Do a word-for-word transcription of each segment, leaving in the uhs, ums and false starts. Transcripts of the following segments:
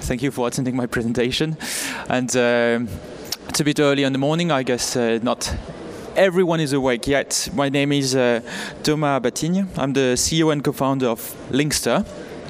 Thank you for attending my presentation. And uh, it's a bit early in the morning. I guess uh, not everyone is awake yet. My name is uh, Thomas Batigne. I'm the C E O and co-founder of Linkster.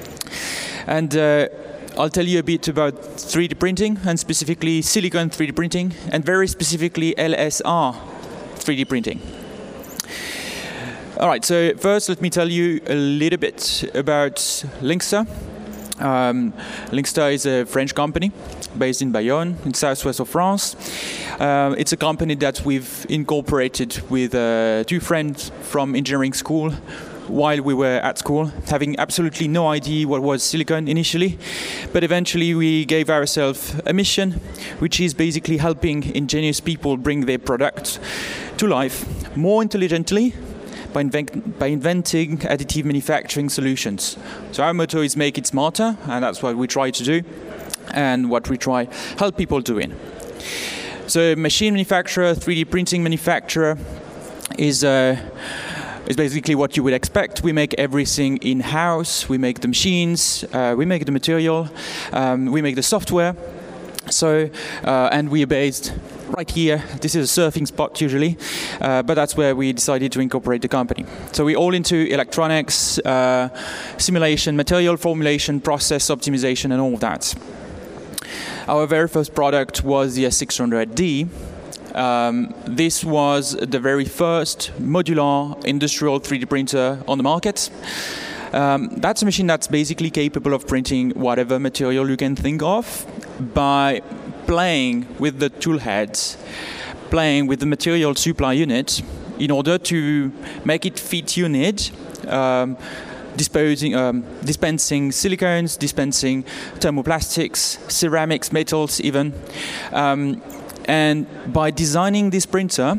And uh, I'll tell you a bit about three D printing, and specifically silicon three D printing, and very specifically L S R three D printing. All right, so first let me tell you a little bit about Linkster. Um, Linkster is a French company based in Bayonne, in southwest of France. Uh, it's a company that we've incorporated with uh, two friends from engineering school while we were at school, having absolutely no idea what was silicon initially. But eventually we gave ourselves a mission, which is basically helping ingenious people bring their products to life more intelligently, By, invent, by inventing additive manufacturing solutions. So our motto is make it smarter, and that's what we try to do, and what we try help people doing. So machine manufacturer, three D printing manufacturer is uh, is basically what you would expect. We make everything in-house. We make the machines, uh, we make the material, um, we make the software. So uh, and we are based right here. This is a surfing spot usually, uh, but that's where we decided to incorporate the company. So we're all into electronics, uh, simulation, material formulation, process optimization, and all of that. Our very first product was the S six hundred D. Um, this was the very first modular industrial three D printer on the market. Um, that's a machine that's basically capable of printing whatever material you can think of by playing with the tool heads, playing with the material supply unit in order to make it fit your need, um, disposing, um, dispensing silicones, dispensing thermoplastics, ceramics, metals even. Um, and by designing this printer,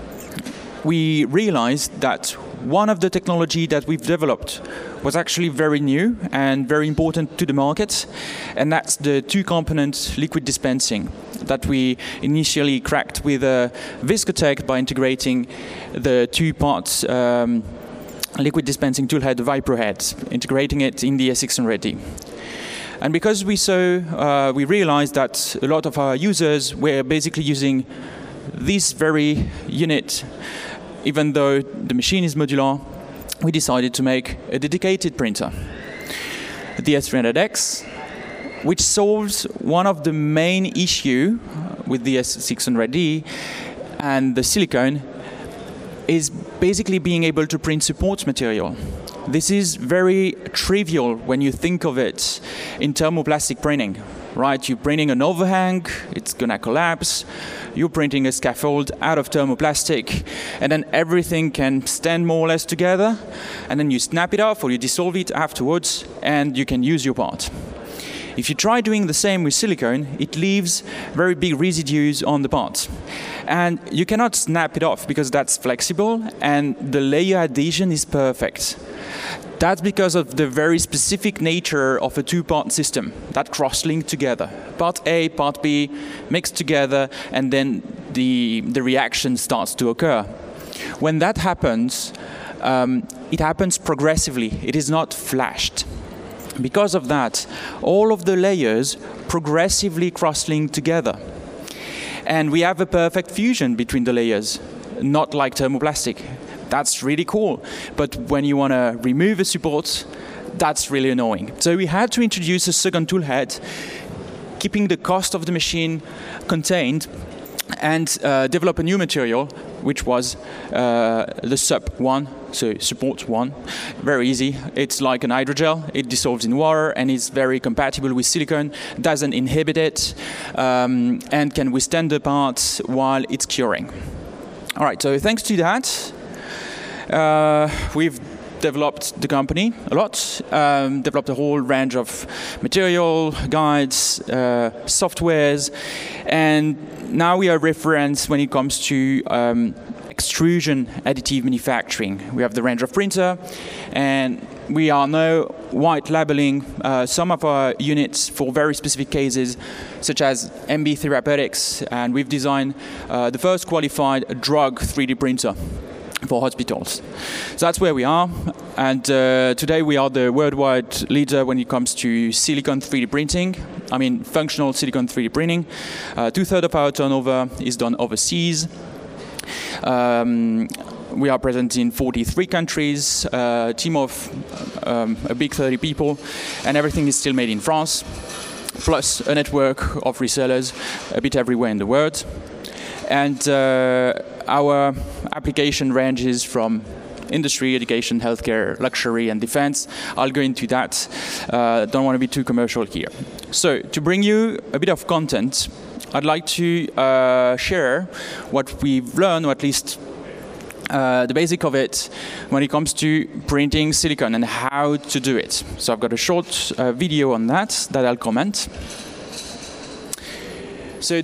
we realized that one of the technology that we've developed was actually very new and very important to the market, and that's the two-component liquid dispensing that we initially cracked with uh, Viscotech by integrating the two parts um, liquid dispensing toolhead, the Vipro head, integrating it in the S six hundred D. And because we saw, uh, we realized that a lot of our users were basically using this very unit, even though the machine is modular. We decided to make a dedicated printer, the S three hundred X, which solves one of the main issue with the S six hundred D and the silicone, is basically being able to print support material. This is very trivial when you think of it in thermoplastic printing, right? You're printing an overhang, it's gonna collapse. You're printing a scaffold out of thermoplastic, and then everything can stand more or less together, and then you snap it off or you dissolve it afterwards, and you can use your part. If you try doing the same with silicone, it leaves very big residues on the part. And you cannot snap it off because that's flexible, and the layer adhesion is perfect. That's because of the very specific nature of a two-part system that cross-link together. Part A, part B, mixed together, and then the, the reaction starts to occur. When that happens, um, it happens progressively. It is not flashed. Because of that, all of the layers progressively cross-link together. And we have a perfect fusion between the layers, not like thermoplastic. That's really cool. But when you want to remove a support, that's really annoying. So we had to introduce a second tool head, keeping the cost of the machine contained, and uh, develop a new material, which was uh, the S U P one, so support one. Very easy. It's like an hydrogel. It dissolves in water and is very compatible with silicone, doesn't inhibit it, um, and can withstand the parts while it's curing. All right, so thanks to that, uh, we've developed the company a lot, um, developed a whole range of material, guides, uh, softwares, and now we are referenced when it comes to um, extrusion additive manufacturing. We have the range of printer, and we are now white labeling uh, some of our units for very specific cases, such as M B Therapeutics, and we've designed uh, the first qualified drug three D printer for hospitals. So that's where we are, and uh, today we are the worldwide leader when it comes to silicon three D printing, I mean functional silicon three D printing. Uh, two-thirds of our turnover is done overseas. Um, we are present in forty-three countries, a team of um, a big thirty people, and everything is still made in France, plus a network of resellers a bit everywhere in the world. And uh, our application ranges from industry, education, healthcare, luxury, and defense. I'll go into that. Uh, don't want to be too commercial here. So to bring you a bit of content, I'd like to uh, share what we've learned, or at least uh, the basic of it, when it comes to printing silicon and how to do it. So I've got a short uh, video on that that I'll comment. So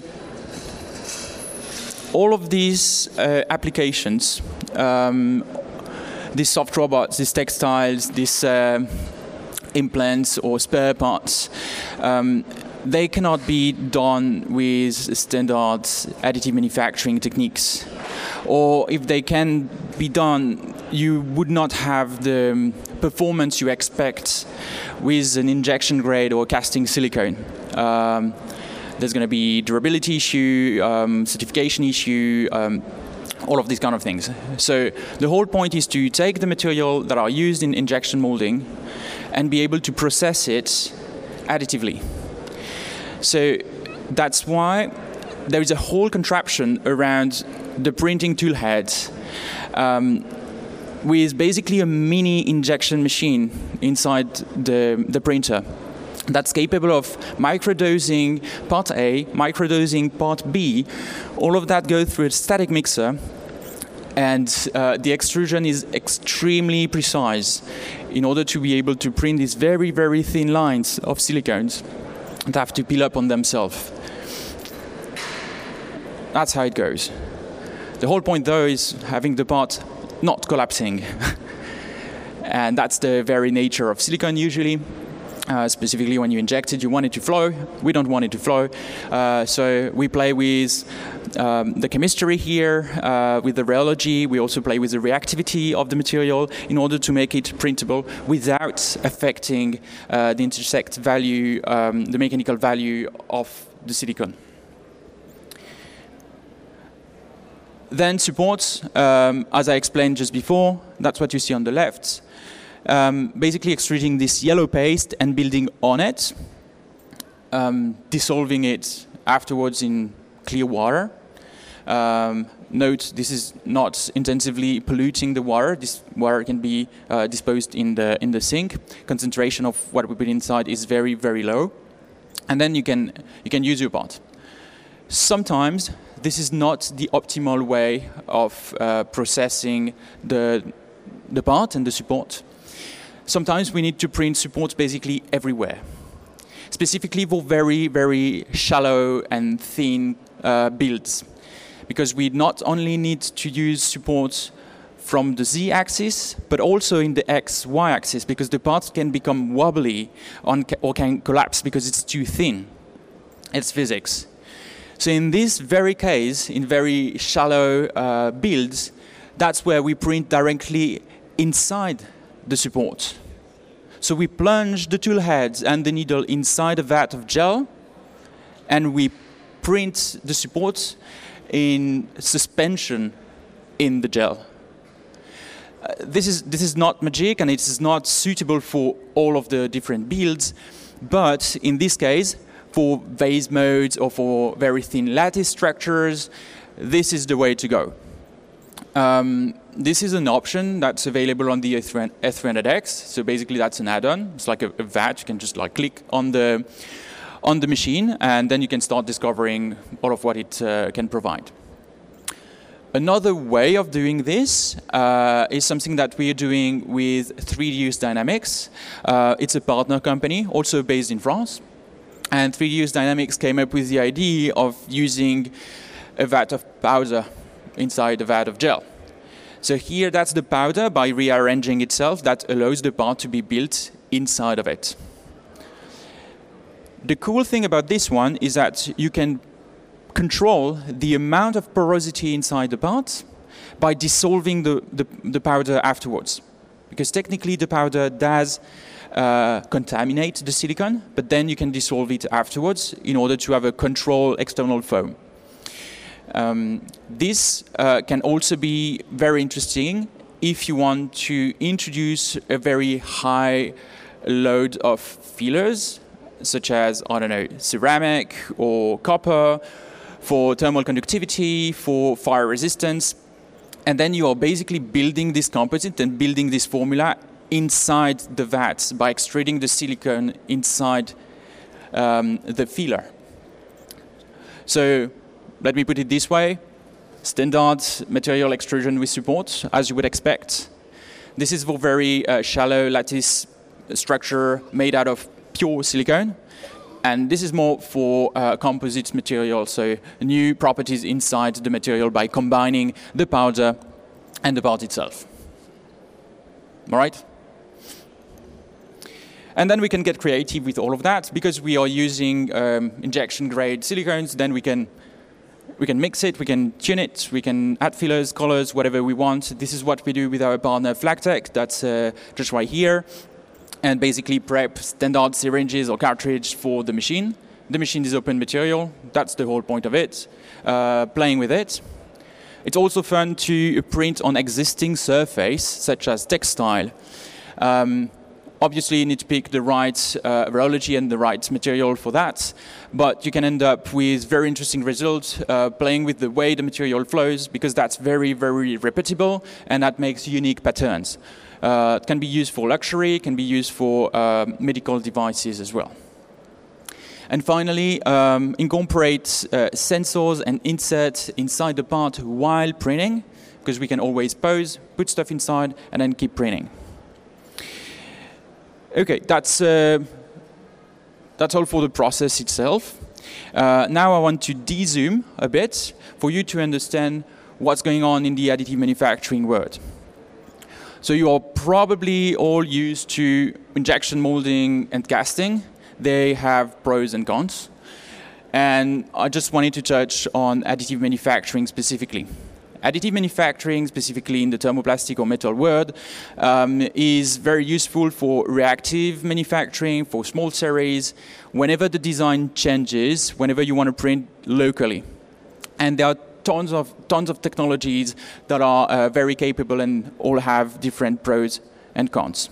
all of these uh, applications, um, these soft robots, these textiles, these uh, implants or spare parts, um, they cannot be done with standard additive manufacturing techniques. Or if they can be done, you would not have the performance you expect with an injection grade or casting silicone. Um, there's going to be durability issue, um, certification issue, um, all of these kind of things. So the whole point is to take the material that are used in injection molding and be able to process it additively. So that's why there is a whole contraption around the printing tool head um, with basically a mini injection machine inside the, the printer that's capable of microdosing part A, microdosing part B. All of that goes through a static mixer, and uh, the extrusion is extremely precise in order to be able to print these very, very thin lines of silicones that have to peel up on themselves. That's how it goes. The whole point, though, is having the part not collapsing. And that's the very nature of silicon usually. Uh, specifically when you inject it, you want it to flow. We don't want it to flow. Uh, so we play with um, the chemistry here, uh, with the rheology. We also play with the reactivity of the material in order to make it printable without affecting uh, the intersect value, um, the mechanical value of the silicon. Then support, um, as I explained just before, that's what you see on the left. Um, basically extruding this yellow paste and building on it, um, dissolving it afterwards in clear water. Um, note, this is not intensively polluting the water. This water can be uh, disposed in the in the sink. Concentration of what we put inside is very, very low, and then you can you can use your part. Sometimes this is not the optimal way of uh, processing the the part and the support. Sometimes we need to print supports basically everywhere, specifically for very, very shallow and thin uh, builds, because we not only need to use supports from the z-axis, but also in the x-y axis, because the parts can become wobbly on ca or can collapse because it's too thin. It's physics. So in this very case, in very shallow uh, builds, that's where we print directly inside the support. So we plunge the tool heads and the needle inside a vat of gel, and we print the support in suspension in the gel. Uh, this is this is not magic, and it is not suitable for all of the different builds, but in this case, for vase modes or for very thin lattice structures, this is the way to go. Um, this is an option that's available on the F three hundred X. So basically, that's an add-on. It's like a, a vat. You can just like click on the on the machine, and then you can start discovering all of what it uh, can provide. Another way of doing this uh, is something that we are doing with three D Use Dynamics. Uh, it's a partner company, also based in France. And three D Use Dynamics came up with the idea of using a vat of powder inside a vat of gel. So here, that's the powder. By rearranging itself, that allows the part to be built inside of it. The cool thing about this one is that you can control the amount of porosity inside the part by dissolving the, the, the powder afterwards. Because technically, the powder does uh, contaminate the silicon, but then you can dissolve it afterwards in order to have a controlled external foam. Um, this uh, can also be very interesting if you want to introduce a very high load of fillers, such as, I don't know, ceramic or copper, for thermal conductivity, for fire resistance. And then you are basically building this composite and building this formula inside the vat by extruding the silicon inside um, the filler. So let me put it this way. Standard material extrusion with support, as you would expect. This is for very uh, shallow lattice structure made out of pure silicone. And this is more for uh, composite material, so new properties inside the material by combining the powder and the part itself. All right? And then we can get creative with all of that. Because we are using um, injection-grade silicones, then we can, we can mix it, we can tune it, we can add fillers, colors, whatever we want. This is what we do with our partner FlagTech. That's uh, just right here. And basically prep standard syringes or cartridge for the machine. The machine is open material. That's the whole point of it. Uh, playing with it. It's also fun to print on existing surface, such as textile. Um, obviously, you need to pick the right uh, rheology and the right material for that. But you can end up with very interesting results, uh, playing with the way the material flows, because that's very, very repeatable, and that makes unique patterns. Uh, it can be used for luxury, can be used for uh, medical devices as well. And finally, um, incorporate uh, sensors and inserts inside the part while printing, because we can always pause, put stuff inside, and then keep printing. Okay, that's, uh, that's all for the process itself. Uh, now I want to de-zoom a bit for you to understand what's going on in the additive manufacturing world. So you are probably all used to injection molding and casting. They have pros and cons. And I just wanted to touch on additive manufacturing specifically. Additive manufacturing, specifically in the thermoplastic or metal world, um, is very useful for reactive manufacturing, for small series, whenever the design changes, whenever you want to print locally. And there are tons of tons of technologies that are uh, very capable and all have different pros and cons.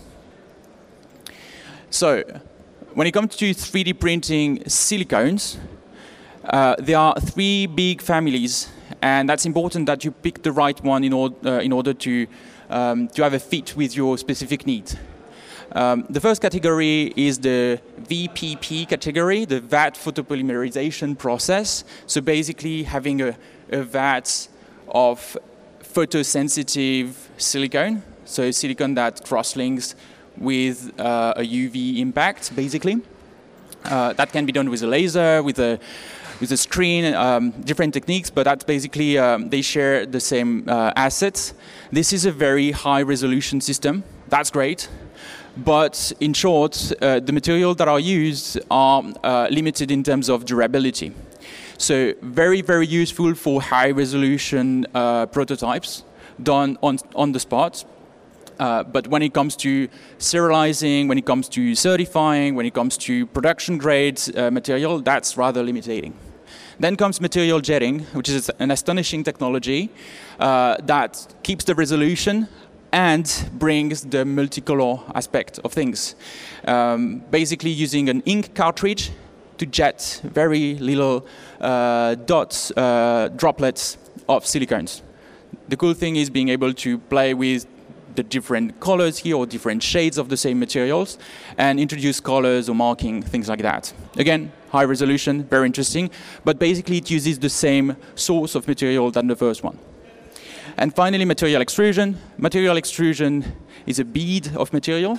So, when it comes to three D printing silicones, uh, there are three big families, and that's important that you pick the right one in, or, uh, in order to um, to have a fit with your specific needs. Um, the first category is the V P P category, the vat photopolymerization process. So basically having a, a vat of photosensitive silicone, so silicone that cross-links with uh, a U V impact, basically. Uh, that can be done with a laser, with a with a screen, um, different techniques, but that's basically, um, they share the same uh, assets. This is a very high-resolution system. That's great. But in short, uh, the materials that are used are uh, limited in terms of durability. So very, very useful for high-resolution uh, prototypes done on, on the spot. Uh, but when it comes to serializing, when it comes to certifying, when it comes to production-grade uh, material, that's rather limiting. Then comes material jetting, which is an astonishing technology uh, that keeps the resolution and brings the multicolor aspect of things. Um, basically using an ink cartridge to jet very little uh, dots, uh, droplets of silicones. The cool thing is being able to play with the different colors here or different shades of the same materials and introduce colors or marking, things like that. Again, high resolution, very interesting, but basically it uses the same source of material than the first one. And finally, material extrusion. Material extrusion is a bead of material.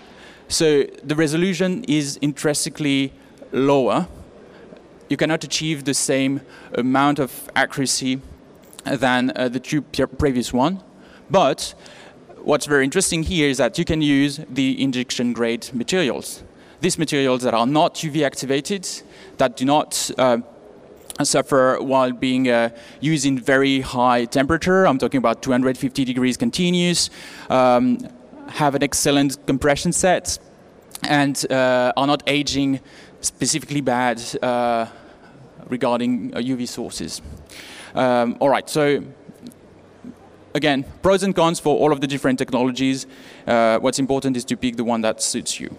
So the resolution is intrinsically lower. You cannot achieve the same amount of accuracy than uh, the two previous one. But what's very interesting here is that you can use the injection-grade materials. These materials that are not U V activated, that do not uh, suffer while being uh, used in very high temperature. I'm talking about two hundred fifty degrees continuous, um, have an excellent compression set, and uh, are not aging specifically bad uh, regarding uh, U V sources. Um, all right, so again, pros and cons for all of the different technologies. Uh, what's important is to pick the one that suits you.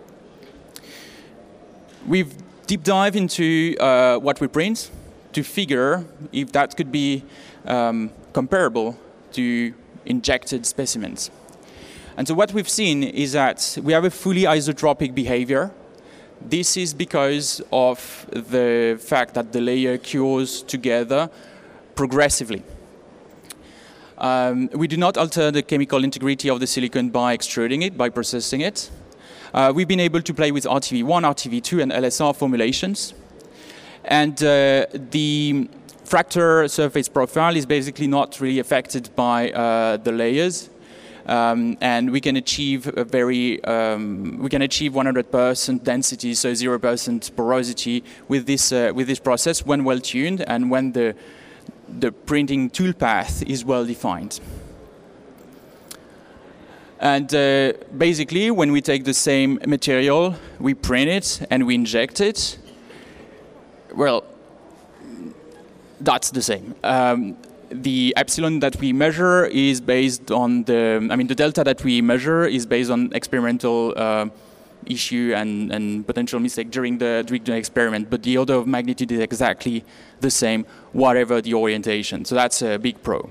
We've deep dive into uh, what we print to figure if that could be um, comparable to injected specimens. And so what we've seen is that we have a fully isotropic behavior. This is because of the fact that the layer cures together progressively. Um, we do not alter the chemical integrity of the silicon by extruding it, by processing it. Uh, we've been able to play with R T V one, R T V two, and L S R formulations. And uh, the fracture surface profile is basically not really affected by uh, the layers. Um, and we can achieve a very, um, we can achieve one hundred percent density, so zero percent porosity with this, uh, with this process when well tuned and when the, the printing toolpath is well defined. And uh, basically, when we take the same material, we print it and we inject it, well, that's the same. Um, the epsilon that we measure is based on the, I mean, the delta that we measure is based on experimental uh, issue and, and potential mistake during the, during the experiment, but the order of magnitude is exactly the same, whatever the orientation. So that's a big pro.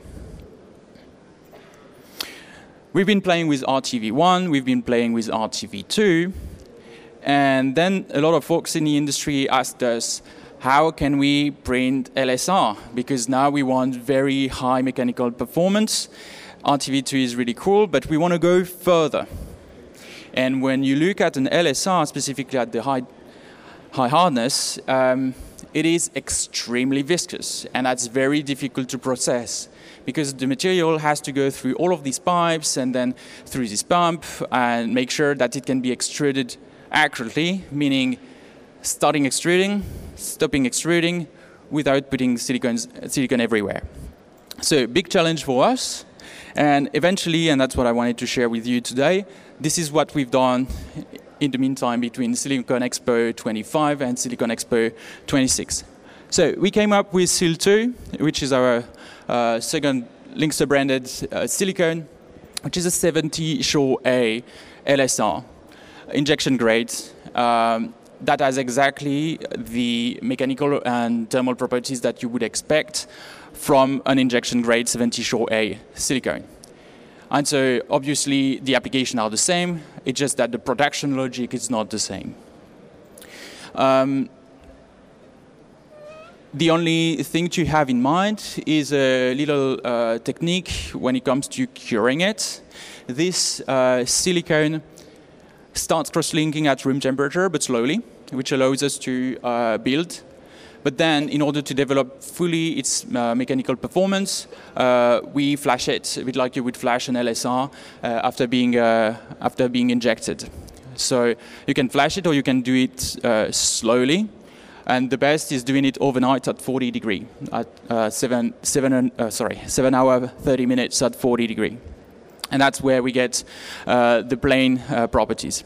We've been playing with R T V one, we've been playing with R T V two, and then a lot of folks in the industry asked us, how can we print L S R? Because now we want very high mechanical performance. R T V two is really cool, but we want to go further. And when you look at an L S R, specifically at the high, high hardness, um, it is extremely viscous, and that's very difficult to process, because the material has to go through all of these pipes and then through this pump and make sure that it can be extruded accurately, meaning starting extruding, stopping extruding without putting silicones, silicone everywhere. So big challenge for us. And eventually, and that's what I wanted to share with you today, this is what we've done in the meantime between Silicon Expo twenty-five and Silicon Expo twenty-six. So we came up with S I L two, which is our uh, second Linxter branded uh, silicone, which is a seventy Shaw A L S R, injection grade. Um, that has exactly the mechanical and thermal properties that you would expect from an injection grade seventy Shaw A silicone. And so obviously the applications are the same, it's just that the production logic is not the same. Um, the only thing to have in mind is a little uh, technique when it comes to curing it. This uh, silicone starts cross-linking at room temperature, but slowly, which allows us to uh, build. But then, in order to develop fully its uh, mechanical performance, uh, we flash it, a bit like you would flash an L S R uh, after being uh, after being injected. So you can flash it, or you can do it uh, slowly. And the best is doing it overnight at forty degree, at uh, seven seven uh, sorry seven hour thirty minutes at forty degree, and that's where we get uh, the plane uh, properties.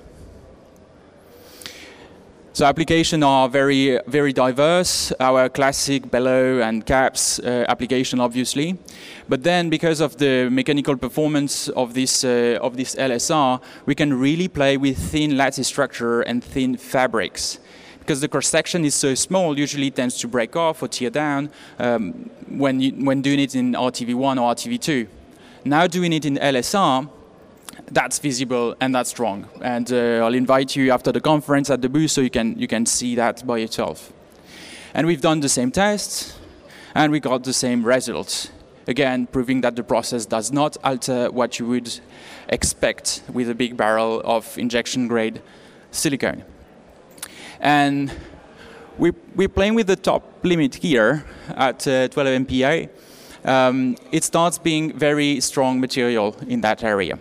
So applications are very, very diverse. Our classic bellow and caps uh, application, obviously, but then because of the mechanical performance of this uh, of this L S R, we can really play with thin lattice structure and thin fabrics. Because the cross section is so small, usually it tends to break off or tear down um, when you, when doing it in R T V one or R T V two. Now doing it in L S R, that's visible and that's strong. And uh, I'll invite you after the conference at the booth so you can you can see that by yourself. And we've done the same tests, and we got the same results. Again, proving that the process does not alter what you would expect with a big barrel of injection grade silicone. And we, we're playing with the top limit here at uh, twelve M P A. Um, it starts being very strong material in that area.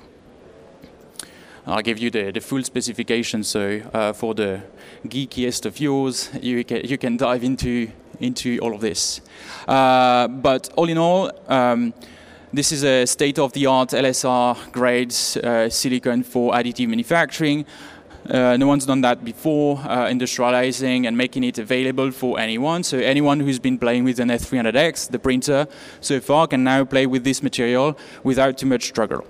I'll give you the, the full specification, so uh, for the geekiest of yours, you can, you can dive into, into all of this. Uh, but all in all, um, This is a state-of-the-art L S R grade uh, silicon for additive manufacturing. Uh, no one's done that before, uh, industrializing and making it available for anyone. So anyone who's been playing with an F three hundred X, the printer, so far can now play with this material without too much struggle.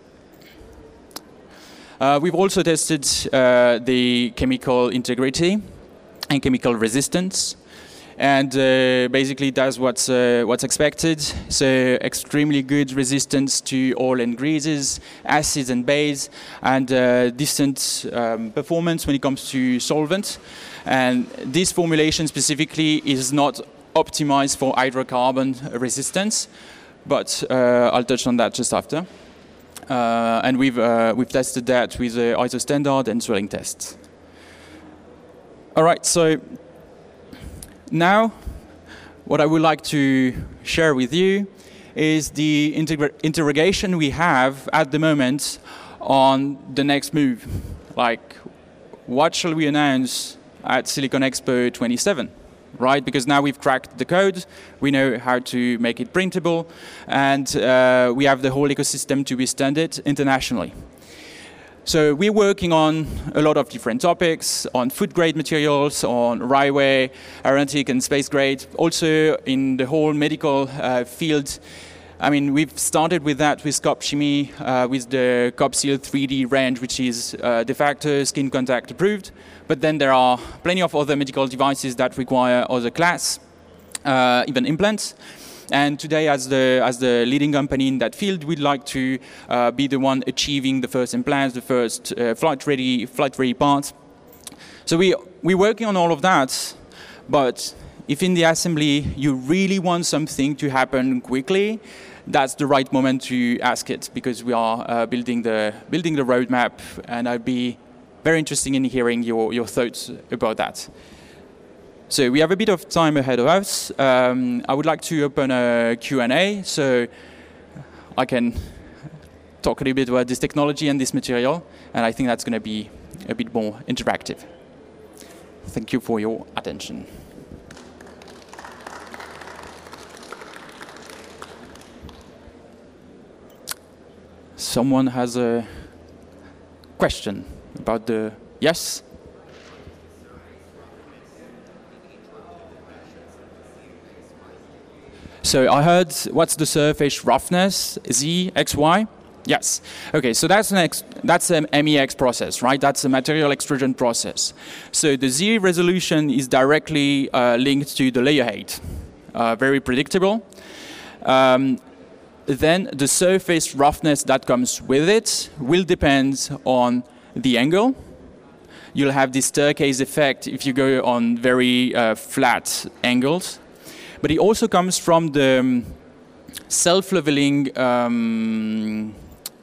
Uh, we've also tested uh, the chemical integrity and chemical resistance. And uh, basically it does what's, uh, what's expected. So extremely good resistance to oil and greases, acids and base, and uh, decent um, performance when it comes to solvent. And this formulation specifically is not optimized for hydrocarbon resistance, but uh, I'll touch on that just after. Uh, and we've, uh, we've tested that with the I S O standard and swelling tests. All right, so now, what I would like to share with you is the interrogation we have at the moment on the next move. Like, what shall we announce at Silicon Expo twenty-seven, right? Because now we've cracked the code, we know how to make it printable, and uh, we have the whole ecosystem to withstand it internationally. So we're working on a lot of different topics, on food-grade materials, on railway, aeronautic and space-grade, also in the whole medical uh, field. I mean, we've started with that with Cop Chimie, uh, with the CopSeal three D range, which is uh, de facto skin contact approved. But then there are plenty of other medical devices that require other class, uh, even implants. And today, as the, as the leading company in that field, we'd like to uh, be the one achieving the first implants, the first uh, flight-ready flight-ready parts. So we, we're working on all of that, but if in the assembly you really want something to happen quickly, that's the right moment to ask it, because we are uh, building, the, building the roadmap, and I'd be very interested in hearing your, your thoughts about that. So we have a bit of time ahead of us. Um, I would like to open a Q and A, so I can talk a little bit about this technology and this material, and I think that's going to be a bit more interactive. Thank you for your attention. Someone has a question about the, yes? So I heard, what's the surface roughness? Z, X, Y? Yes. Okay, so that's an ex that's an M E X process, right? That's a material extrusion process. So the Z resolution is directly uh, linked to the layer height. Uh, very predictable. Um, then the surface roughness that comes with it will depend on the angle. You'll have this staircase effect if you go on very uh, flat angles. But it also comes from the um, self-leveling um,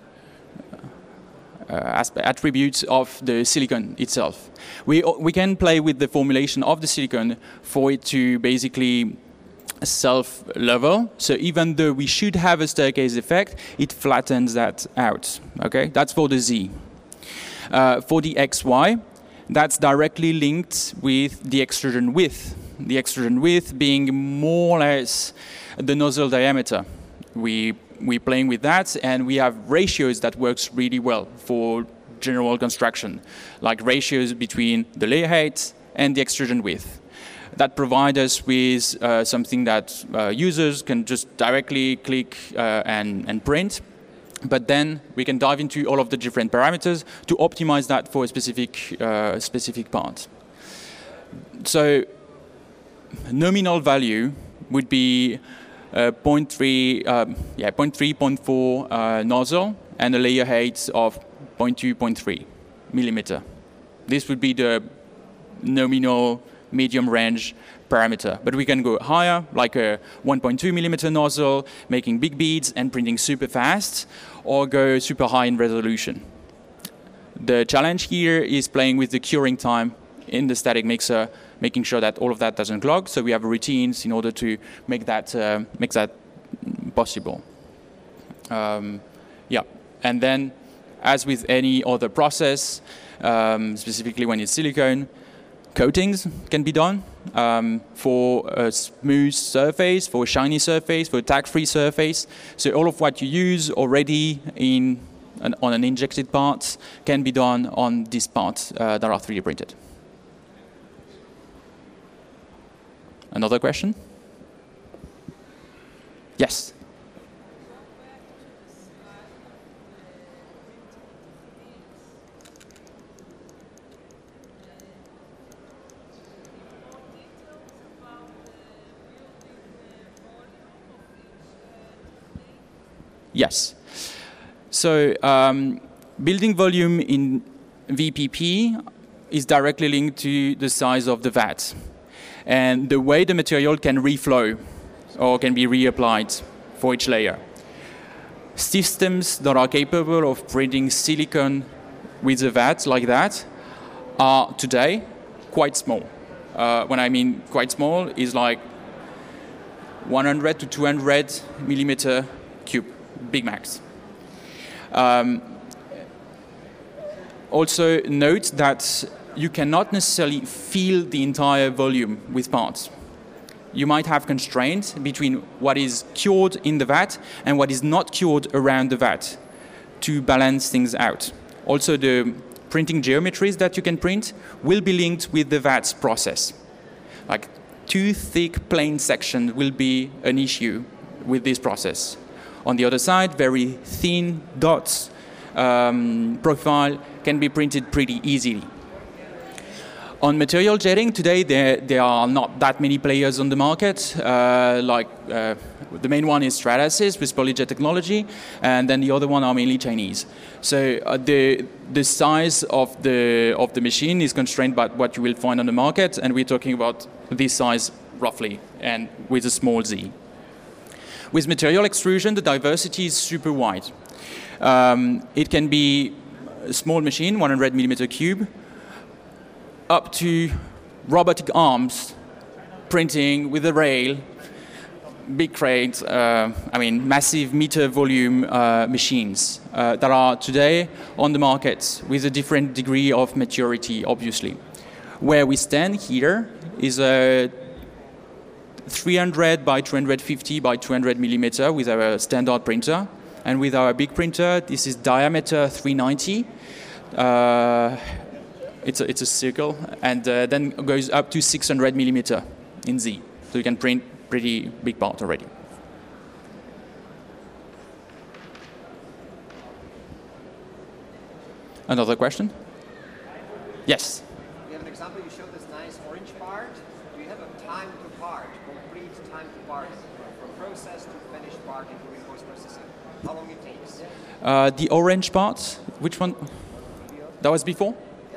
uh, attributes of the silicon itself. We, we can play with the formulation of the silicon for it to basically self-level. So even though we should have a staircase effect, it flattens that out. Okay, that's for the Z. Uh, for the X Y, that's directly linked with the extrusion width. The extrusion width being more or less the nozzle diameter. We, we're playing with that, and we have ratios that works really well for general construction, like ratios between the layer height and the extrusion width. That provide us with uh, something that uh, users can just directly click uh, and, and print. But then we can dive into all of the different parameters to optimize that for a specific, uh, specific part. So nominal value would be uh, zero point three, um, yeah, zero point three, zero point four uh, nozzle and a layer height of zero point two, zero point three millimeter. This would be the nominal medium range parameter. But we can go higher, like a one point two millimeter nozzle, making big beads and printing super fast, or go super high in resolution. The challenge here is playing with the curing time in the static mixer, making sure that all of that doesn't clog. So we have routines in order to make that uh, make that possible. Um, yeah, and then, as with any other process, um, specifically when it's silicone, coatings can be done um, for a smooth surface, for a shiny surface, for a tag-free surface. So all of what you use already in an, on an injected part can be done on these parts uh, that are three D printed. Another question? Yes? Yes. So um, building volume in V P P is directly linked to the size of the vat and the way the material can reflow or can be reapplied for each layer. Systems that are capable of printing silicon with a vat like that are today quite small. Uh, when I mean quite small, is like one hundred to two hundred millimeter cube, big max. Um, also note that you cannot necessarily fill the entire volume with parts. You might have constraints between what is cured in the vat and what is not cured around the vat to balance things out. Also, the printing geometries that you can print will be linked with the vat's process. Like too thick plain sections will be an issue with this process. On the other side, very thin dots um, profile can be printed pretty easily. On material jetting, today there, there are not that many players on the market. Uh, like uh, the main one is Stratasys with PolyJet technology, and then the other one are mainly Chinese. So uh, the the size of the of the machine is constrained by what you will find on the market, and we're talking about this size roughly, and with a small z. With material extrusion, the diversity is super wide. Um, it can be a small machine, one hundred millimeter cube, up to robotic arms, printing with a rail, big cranes, uh, I mean, massive meter volume uh, machines uh, that are today on the market with a different degree of maturity, obviously. Where we stand here is a three hundred by two hundred fifty by two hundred millimeter with our standard printer. And with our big printer, this is diameter three ninety. Uh, It's a, it's a circle, and uh, then goes up to six hundred millimeter in Z. So you can print pretty big part already. Another question? Yes? We have an example, you showed this nice orange part. Do you have a time to part, complete time to part, from process to finished part, including post-processing? How long it takes? Uh, the orange part, which one? That was before?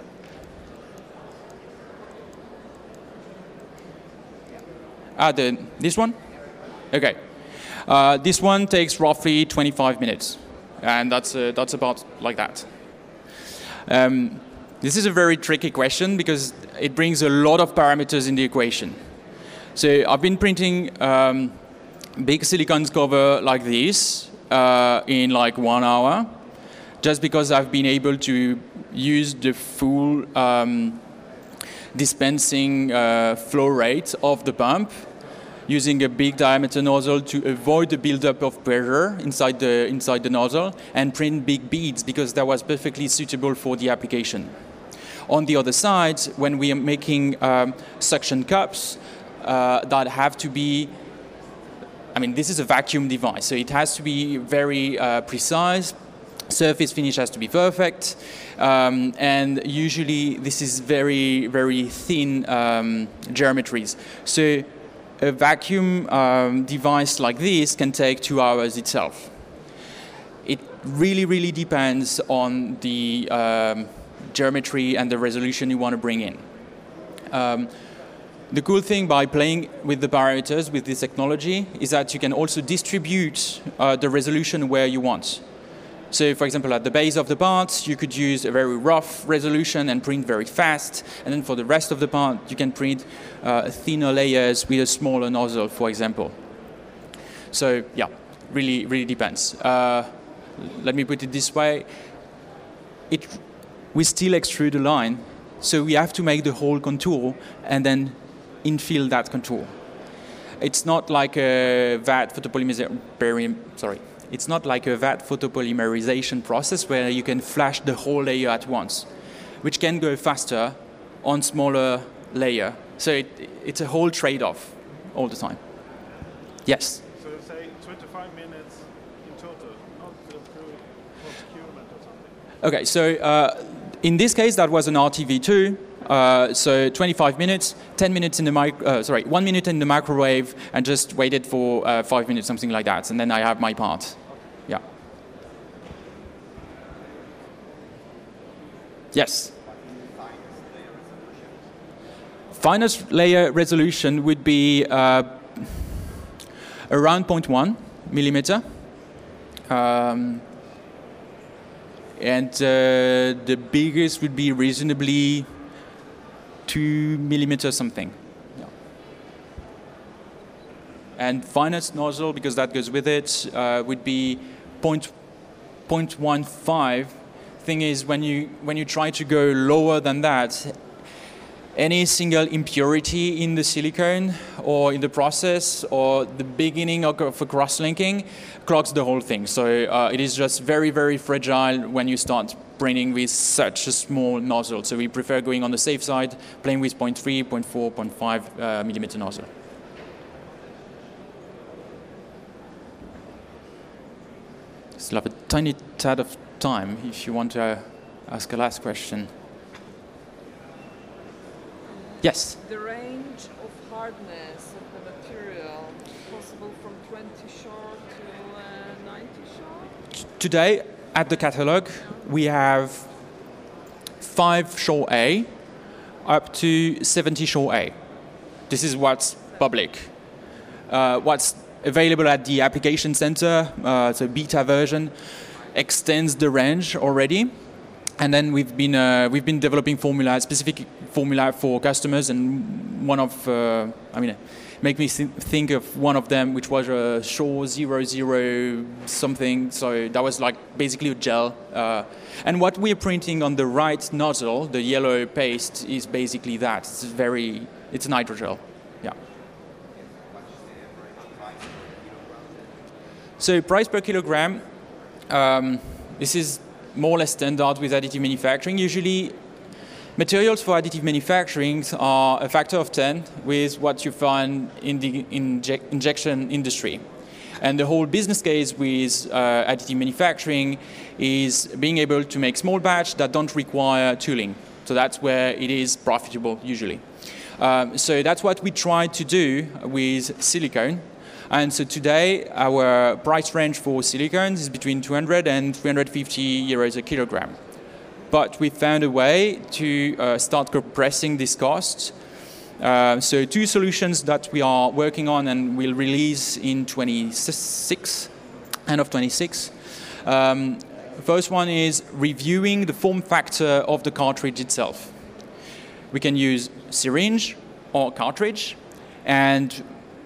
Ah, the, this one? Okay. Uh, this one takes roughly twenty-five minutes, and that's, uh, that's about like that. Um, this is a very tricky question because it brings a lot of parameters in the equation. So I've been printing um, big silicon cover like this uh, in like one hour, just because I've been able to use the full um, dispensing uh, flow rate of the pump, using a big diameter nozzle to avoid the buildup of pressure inside the, inside the nozzle, and print big beads because that was perfectly suitable for the application. On the other side, when we are making um, suction cups uh, that have to be, I mean, this is a vacuum device, so it has to be very uh, precise. Surface finish has to be perfect, um, and usually this is very, very thin um, geometries. So a vacuum um, device like this can take two hours itself. It really, really depends on the um, geometry and the resolution you want to bring in. Um, the cool thing by playing with the parameters with this technology is that you can also distribute uh, the resolution where you want. So, for example, at the base of the part, you could use a very rough resolution and print very fast. And then for the rest of the part, you can print uh, thinner layers with a smaller nozzle, for example. So, yeah, really, really depends. Uh, let me put it this way. It, we still extrude a line. So we have to make the whole contour and then infill that contour. It's not like a V A T photopolymerization, sorry. It's not like a V A T photopolymerization process where you can flash the whole layer at once, which can go faster on smaller layer. So it, it's a whole trade-off all the time. Yes? So say twenty-five minutes in total, not through procurement or something. Okay, so uh, in this case, that was an R T V two. Uh, so twenty-five minutes, ten minutes in the mic, uh, sorry, one minute in the microwave, and just waited for uh, five minutes, something like that, and then I have my part. Yeah. Yes. Finest layer resolution would be uh, around zero point one millimeter. Um, and uh, the biggest would be reasonably two millimeter something. Yeah. And finest nozzle, because that goes with it, uh, would be zero point one five. Thing is, when you when you try to go lower than that, any single impurity in the silicone or in the process or the beginning of a cross-linking clogs the whole thing. So uh, it is just very, very fragile when you start printing with such a small nozzle. So we prefer going on the safe side, playing with zero point three, zero point four, zero point five uh, millimeter nozzle. Still have a tiny tad of time if you want to uh, ask a last question. Yes? The range of hardness of the material possible from twenty short to uh, ninety short? Today, at the catalog, we have five short A up to seventy short A. This is what's public. Uh, what's available at the application center, uh, the beta version, extends the range already. And then we've been uh, we've been developing formula, specific formula for customers, and one of uh, I mean, make me th think of one of them, which was a Shaw zero zero something. So that was like basically a gel. Uh, and what we're printing on the right nozzle, the yellow paste, is basically that. It's very it's an hydrogel. Yeah. So price per kilogram. Um, this is more or less standard with additive manufacturing. Usually, materials for additive manufacturing are a factor of ten with what you find in the inje injection industry. And the whole business case with uh, additive manufacturing is being able to make small batch that don't require tooling. So that's where it is profitable usually. Um, so that's what we try to do with silicone. And so today, our price range for silicones is between two hundred and three hundred fifty euros a kilogram. But we found a way to uh, start compressing these costs. Uh, so two solutions that we are working on and will release in twenty-six, end of twenty-six. Um, first one is reviewing the form factor of the cartridge itself. We can use syringe or cartridge, and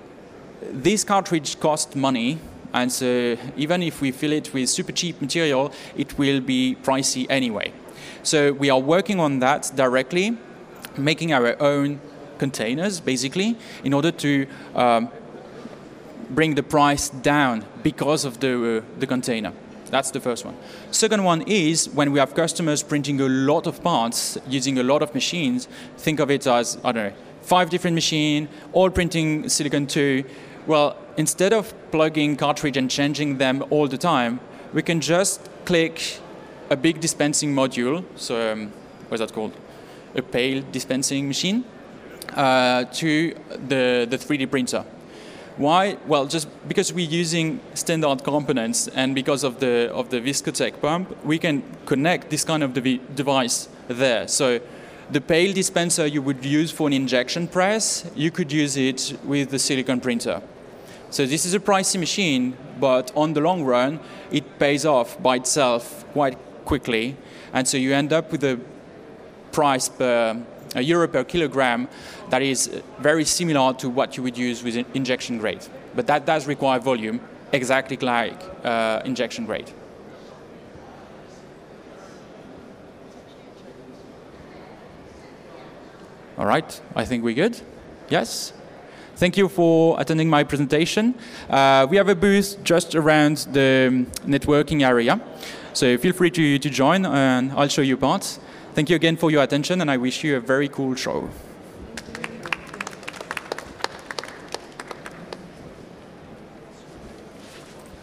this cartridge costs money, and so even if we fill it with super cheap material, it will be pricey anyway. So we are working on that directly, making our own containers, basically, in order to um, bring the price down because of the, uh, the container. That's the first one. Second one is when we have customers printing a lot of parts using a lot of machines, think of it as, I don't know, five different machines, all printing silicon two. Well, instead of plugging cartridge and changing them all the time, we can just click a big dispensing module, so um, what's that called? A pail dispensing machine, uh, to the, the three D printer. Why? Well, just because we're using standard components and because of the, of the Viscotech pump, we can connect this kind of dev device there. So the pail dispenser you would use for an injection press, you could use it with the silicone printer. So this is a pricey machine, but on the long run, it pays off by itself quite quickly. And so you end up with a price per a euro per kilogram that is very similar to what you would use with injection grade. But that does require volume, exactly like uh, injection grade. All right, I think we're good. Yes? Thank you for attending my presentation. Uh, we have a booth just around the networking area, so feel free to, to join and I'll show you parts. Thank you again for your attention and I wish you a very cool show.